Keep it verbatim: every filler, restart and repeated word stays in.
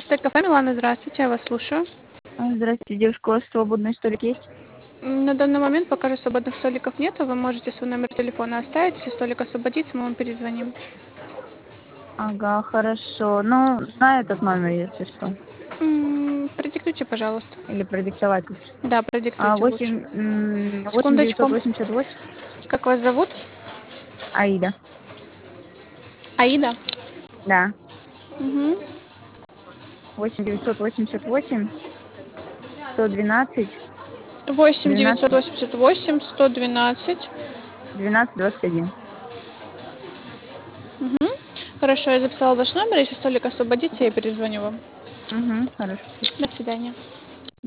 Стейк кафе Милана, здравствуйте, я вас слушаю. А, Здравствуйте, девушка, у вас свободный столик есть? М, На данный момент пока же свободных столиков нет, вы можете свой номер телефона оставить, если столик освободится, мы вам перезвоним. Ага, хорошо. Ну, знаю этот номер, если что. М, Продиктуйте, пожалуйста. Или продиктовать лучше. Да, А, продиктуйте лучше. восемь, м, восемь девятьсот Секундочку. восемьдесят восемь. Как вас зовут? Аида. Аида? Да. Угу. восемь девятьсот восемьдесят восемь сто двенадцать восемь девятьсот двенадцать восемьдесят восемь сто двенадцать. двенадцать двадцать один. Угу. Хорошо, я записала ваш номер, если столик освободится, я перезвоню вам. Угу, хорошо. До свидания.